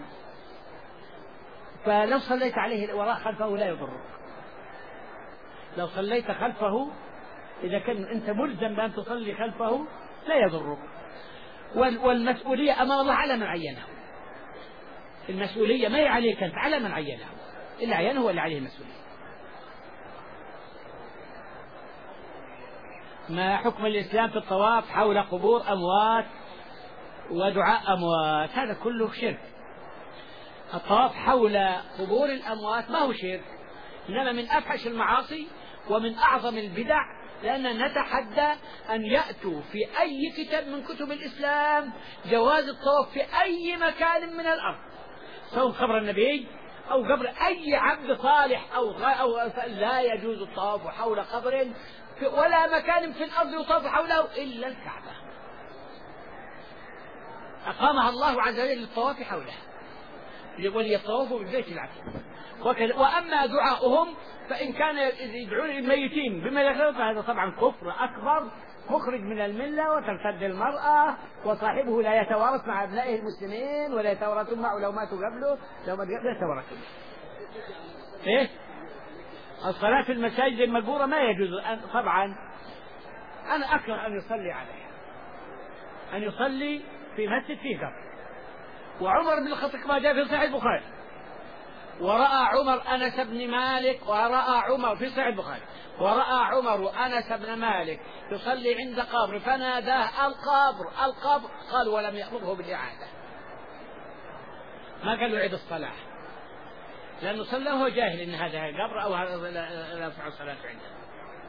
فلو صليت عليه وراء خلفه لا يضرك. لو صليت خلفه إذا كان أنت ملزم بأن تصلي خلفه لا يضرك. والمسؤولية أمام الله على من عينه. المسؤولية ما هي عليك أنت، على من عينه. اللي عينه هو اللي عليه المسؤولية. ما حكم الإسلام في الطواف حول قبور أموات ودعاء أموات؟ هذا كله شرك. الطواف حول قبور الأموات ما هو شرك، إنما من أفحش المعاصي ومن أعظم البدع، لأننا نتحدى أن يأتوا في أي كتاب من كتب الإسلام جواز الطواف في أي مكان من الأرض، سواء قبر النبي أو قبر أي عبد صالح أو, أو لا يجوز الطواف حول قبر ولا مكان في الأرض يطاف حوله إلا الكعبة. أقامها الله عز وجل للطواف حولها وليطوفوا بالبيت العتيق. وأما دعاؤهم فإن كان يدعون الميتين بما يغلب فهذا طبعا كفر أكبر مخرج من الملة، وترتد المرأة، وصاحبه لا يتوارث مع أبنائه المسلمين ولا يتوارثون معه لو ماتوا قبله، لو ماتوا قبله يتوارثون. إيه؟ الصلاة في المساجد المقبورة ما يجوز طبعا. أنا أكره أن يصلي عليها، أن يصلي في مسجد فيه قبر. وعمر بن الخطاب ما جاء في صحيح البخاري ورأى عمر أنس بن مالك ورأى عمر في صحيح البخاري ورأى عمر أنس بن مالك يصلي عند قبر فناداه القبر القبر، قال ولم يأمره بالإعادة، ما قال له عيد الصلاة، لأنه صلى وهو جاهل إن هذا قبر أو لا يصح الصلاة عنده.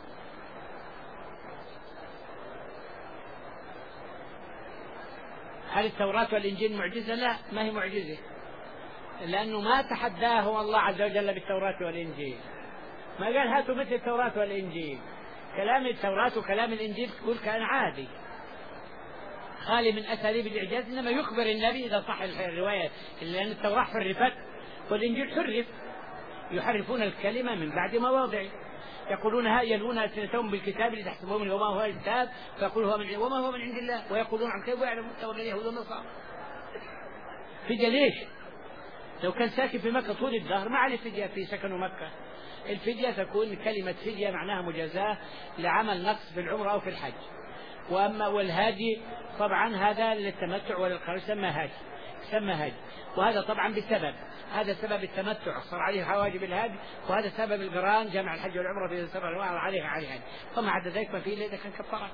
هل التوراة والإنجيل معجزة؟ لا، ما هي معجزة، لأنه ما تحداه الله عز وجل بالتوراة والإنجيل، ما قال هاتوا مثل التوراة والإنجيل. كلام التوراة وكلام الإنجيل تقول كان عادي خالي من أساليب الإعجاز، إنما يخبر النبي إذا صح الرواية، لأن التوراة حرفت والإنجيل حرف، يحرفون الكلمة من بعد مواضعه، يقولون ها يلون ألسنتهم بالكتاب لتحسبوه من وما هو الكتاب فيقول هو من وما هو من عند الله، ويقولون عن كيف ويعلمون تولى اليهود والنصارى. فدية ليش؟ لو كان ساكن في مكة طول الدهر ما عليه فدية في سكن مكة. الفدية تكون كلمة فدية معناها مجازاة لعمل نقص في العمرة أو في الحج. وأما والهادي طبعا هذا للتمتع وللقرار يسمى هادي، يسمى هادي، وهذا طبعا بسبب هذا سبب التمتع صار عليه حواجب الهادي، وهذا سبب القران جمع الحج والعمرة في سبع أنواع عليها عليها، فما عدا ذلك ما فيه إذا كان كفارة.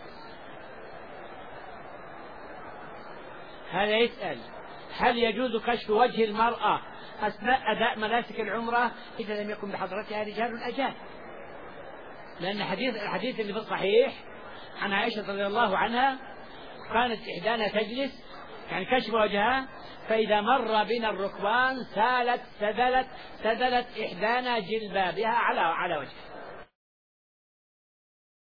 هذا يسأل هل يجوز كشف وجه المرأة أثناء أداء مناسك العمرة إذا لم يكن بحضرتها رجال أجانب؟ لأن حديث الحديث اللي في الصحيح عن عائشة رضي الله عنها كانت إحدانا تجلس يعني كشف وجهها، فإذا مر بنا الركبان سالت سدلت سدلت إحدانا جلبابها على على وجهها،